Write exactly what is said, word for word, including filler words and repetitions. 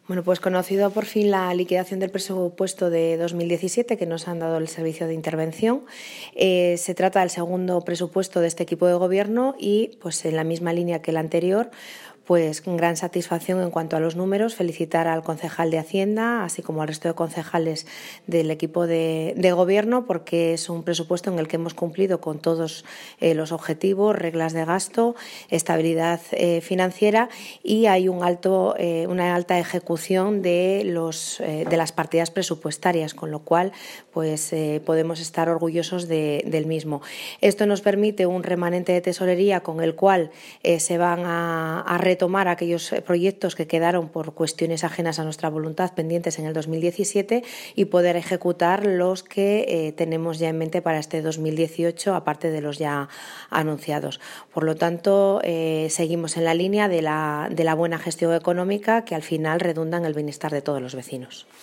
Bueno, pues conocido por fin la liquidación del presupuesto de dos mil diecisiete que nos han dado el Servicio de Intervención. Eh, se trata del segundo presupuesto de este equipo de gobierno y, pues en la misma línea que el anterior, pues con gran satisfacción en cuanto a los números. Felicitar al concejal de Hacienda, así como al resto de concejales del equipo de, de gobierno, porque es un presupuesto en el que hemos cumplido con todos eh, los objetivos, reglas de gasto, estabilidad eh, financiera y hay un alto, eh, una alta ejecución de, los, eh, de las partidas presupuestarias, con lo cual pues eh, podemos estar orgullosos de, del mismo. Esto nos permite un remanente de tesorería con el cual eh, se van a, a retomar aquellos proyectos que quedaron por cuestiones ajenas a nuestra voluntad pendientes en el dos mil diecisiete y poder ejecutar los que eh, tenemos ya en mente para este dos mil dieciocho, aparte de los ya anunciados. Por lo tanto, eh, seguimos en la línea de la, de la buena gestión económica que al final redunda en el bienestar de todos los vecinos.